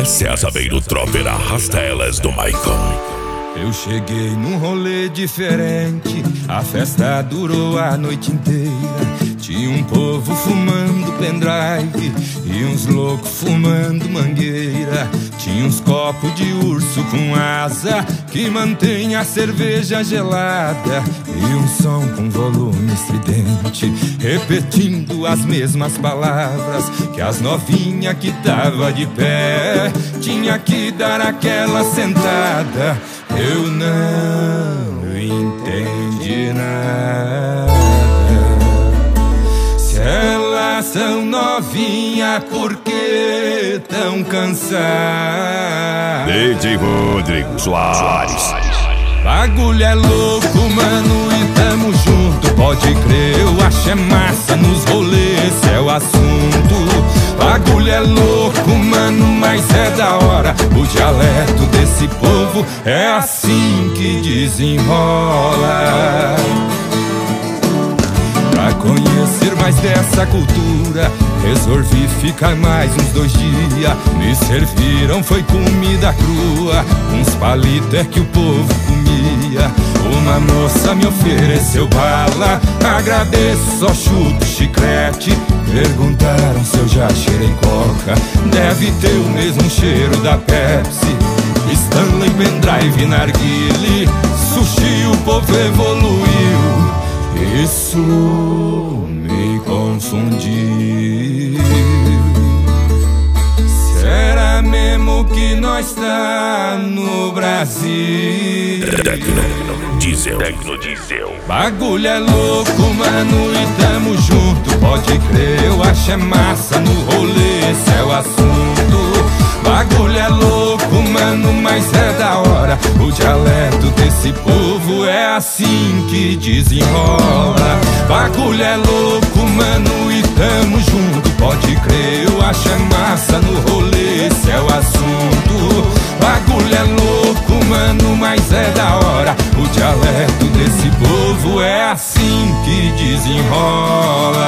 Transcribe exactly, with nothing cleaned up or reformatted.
César veio do Tropper, arrasta elas do Maicon. Eu cheguei num rolê diferente, a festa durou a noite inteira. Tinha um povo fumando pendrive e uns loucos fumando mangueira. Tinha uns copos de urso com asa que mantém a cerveja gelada, e um som com volume estridente repetindo as mesmas palavras que as novinhas que tava de pé tinha que dar aquela sentada. Eu não entendi nada. Se elas são novinhas, por que tão cansadas? D J Rodrigo Soares. Bagulho é louco, mano, e tamo junto. Pode crer, eu acho é massa nos rolês, esse é o assunto. Bagulho é louco, mano, mas é da hora. O dialeto desse povo é assim que desenrola. Pra conhecer mais dessa cultura, resolvi ficar mais uns dois dias. Me serviram, foi comida crua, uns palitos é que o povo comia. Uma moça me ofereceu bala, agradeço, só chupo chiclete. Perguntaram se eu já cheirei coca, deve ter o mesmo cheiro da Pepsi. Stanley, pendrive, narguile, sushi, o povo evoluiu. Isso me confundiu. Será mesmo que nós tá no Brasil? Tecno Diesel. Tecno Diesel. Bagulho é louco, mano, e tamo junto. Pode crer, eu acho é massa no rolê, esse é o assunto. Bagulho é louco, mano, mas é da hora. O dialeto desse povo é assim que desenrola. Bagulho é louco, mano, e tamo junto. Pode crer, eu acho é massa no rolê, esse é o assunto. Bagulho é louco, mano, mas é da hora. O dialeto desse povo é assim que desenrola.